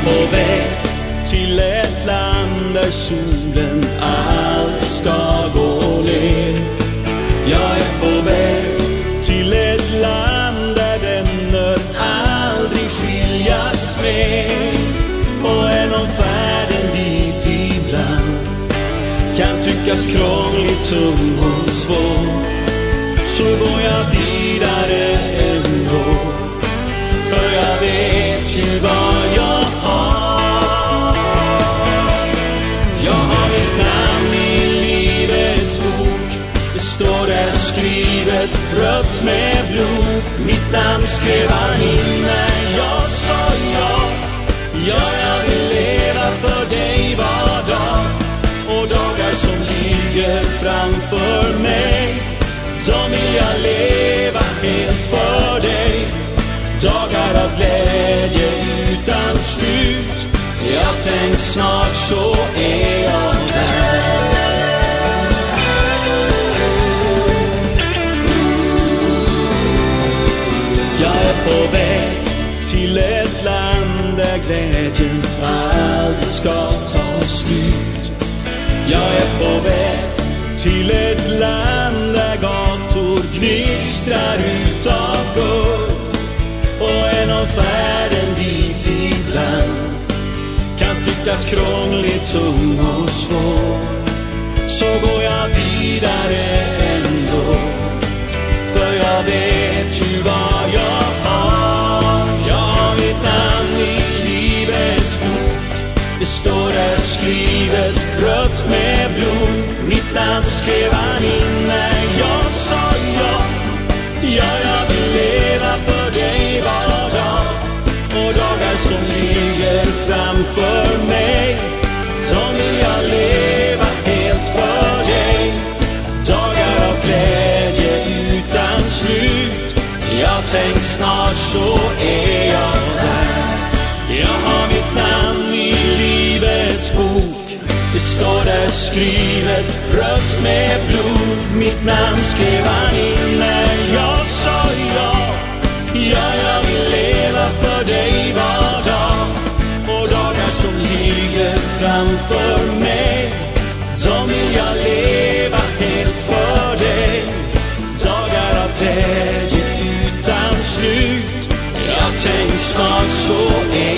på väg till ett land där solen aldrig ska gå ner. Jag är på väg till ett land där vänner aldrig skiljas med. Och även om färden dit ibland kan tyckas krånglig, tung och svår, så går jag vidare ändå, för jag vet ju vad jag har. Jag har mitt namn i livets bok. Det står där skrivet rött med blod. Mitt namn skrev han in när jag sa ja. Ja, jag vill leva för dig var dag. Och dagar som ligger framför mig, de vill jag leva helt för dig. Dagar av glädje utan slut. Jag tänk snart så är jag där. Jag är på väg till ett land där glädjen aldrig ska ta slut. Jag är på väg till ett land där gator gnistrar utav guld. Och en av färden dit ibland kan tyckas krånglig, tung och svår, så går jag vidare ändå, för jag vet ju vad jag har. Jag har mitt namn i livets bok. Det står där skrivet rött med blod. Mitt namn skrev han in när jag sa ja. Ja, jag vill leva för dig var dag. Och dagar som ligger framför mig, de vill jag leva helt för dig. Dagar av glädje utan slut. Jag tänk snart så är jag där. Jag har mitt namn i livets bok. Det står där skrivet rött med blod. Mitt namn skrev han in när jag sa ja. Ja, jag vill leva för dig var dag. Och dagar som ligger framför mig, de vill jag leva helt för dig. Dagar av glädje utan slut. Jag tänk snart så är